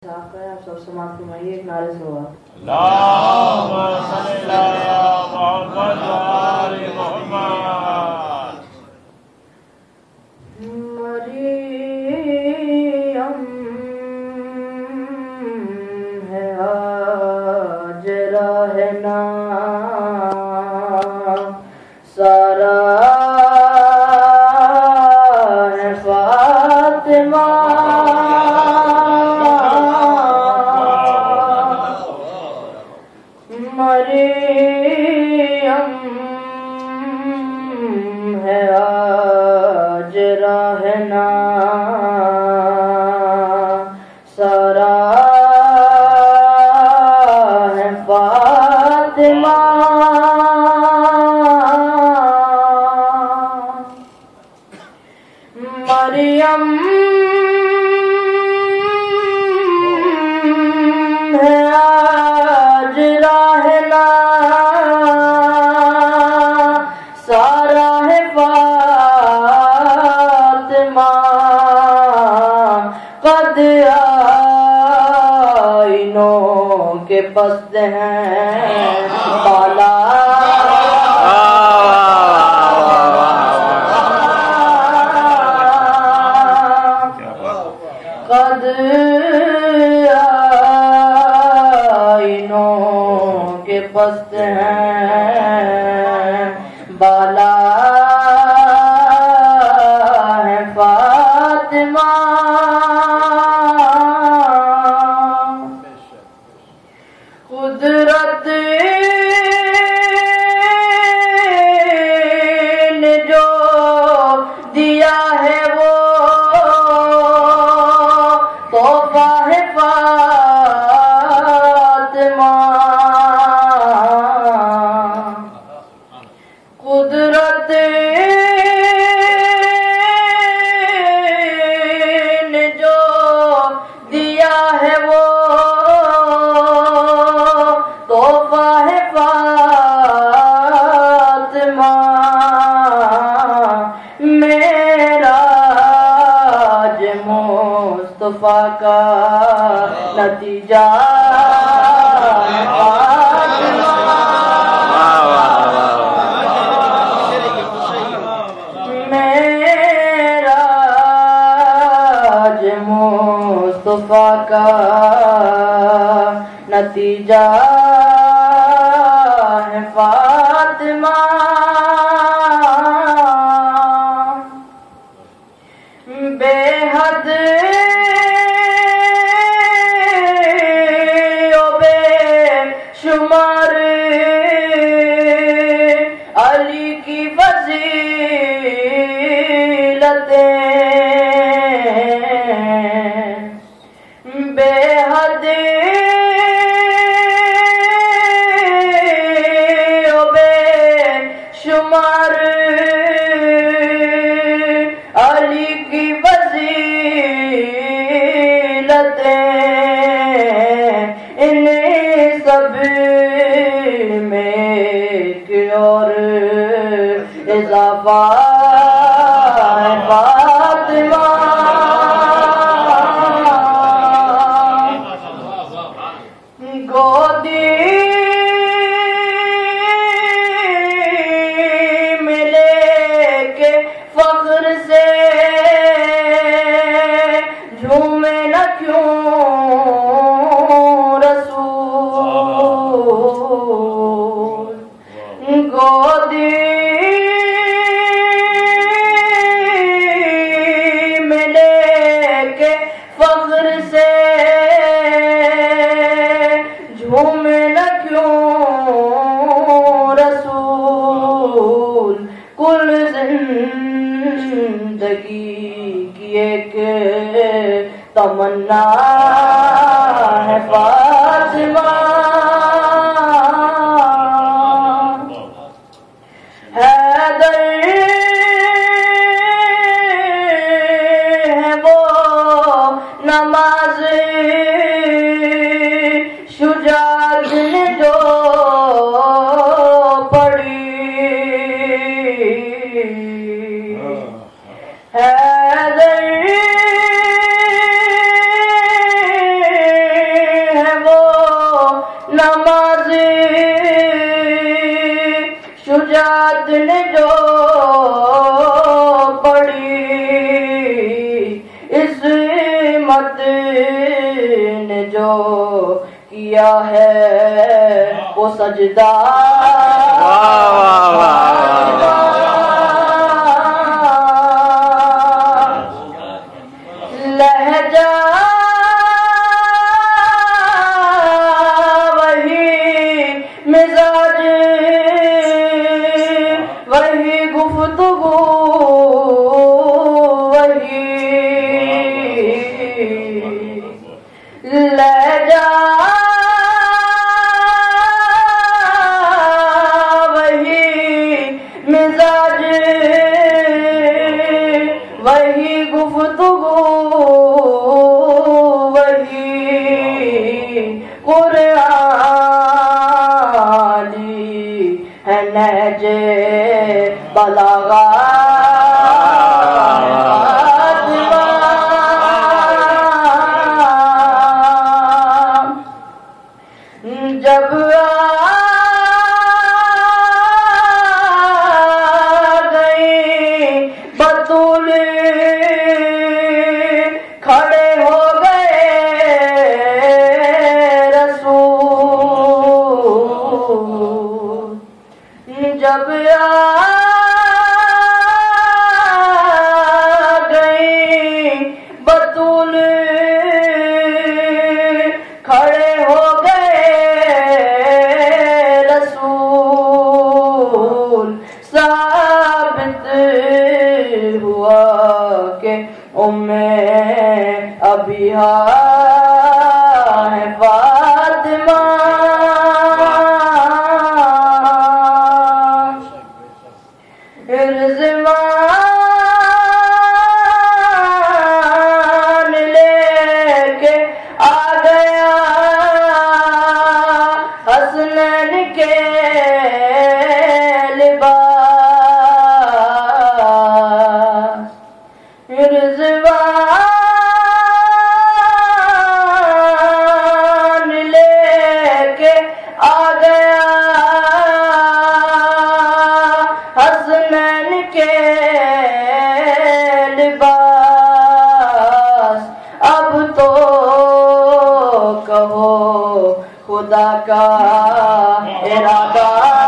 آپ سب سماعت فرمائیے ایک نعرے سے ہوا اللہم صلی علی محمد و آل محمد۔ مریم ہے آج راہ سارا ہے فاطمہ مریم ہے آج رہنا سارا ہے فاطمہ مریم ہے آج رہنا سارا ہے فاطمہ قد آئینوں کے پست ہیں بالا قد آئینوں کے پست ہیں بالا ہے فاطمہ قدرت نے جو دیا ہے وہ تحفہ ہے فاطمہ قدرت نے جو دیا ہے وہ تحفہ ہے فاطمہ معراج مصطفیٰ کا نتیجہ معراج مصطفیٰ کا نتیجہ ہے فاطمہ بے حد و بے شمار علی کی فضیلتیں بے حد و بے شمار علی کی فضیلتیں ان سب میں ایک اور اضافہ ہے فاطمہ گودی میں لے کے فخر سے جھومے نہ کیوں رسول گودی میں لے کے فخر سے جھومے نہ کیوں رسول کل زندگی کی ایک تمنا ہے فاطمہ حیدر ہے وہ نماز شجاعت نے جو پڑھی حیدر نے جو پڑھی عصمت نے جو کیا ہے وہ سجدہ لہجہ وہی مزاج وہی گفتگو وہی لہجہ وہی مزاج وہی گفتگو وہی قرآنی ہے نہج بلاغت جب بطول کھڑے ہو گئے رسول جب بطول کھڑے ہو گئے رسول ثابت ہوا کہ ابیہا ہے فاطمہ رضوان لے کے آ گیا حسنین کے لباس رضوان لے کے آ گیا حسنین کے لباس اب تو کہو خدا کا ارادہ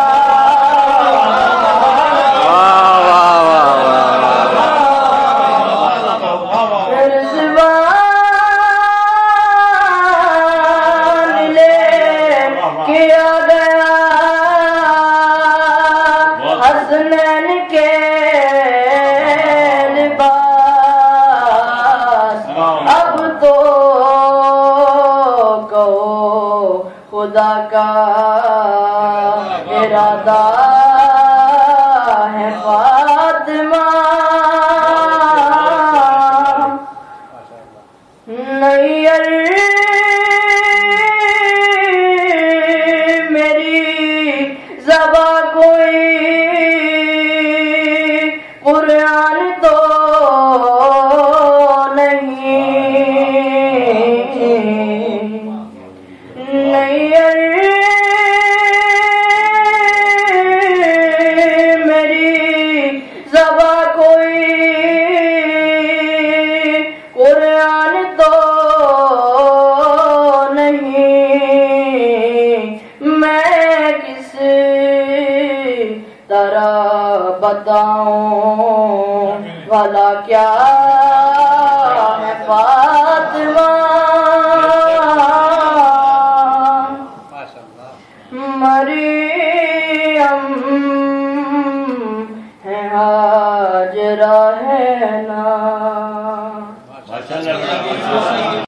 حسنین کے لباس اب تو کہو خدا کا ارادہ ہے فاطمہ نیر میری زباں کوئی قرآن تو نہیں نیر میری زباں کوئی قرآن تو نہیں میں کس طرح بتاؤں بھلا کیا ہے فاطمہ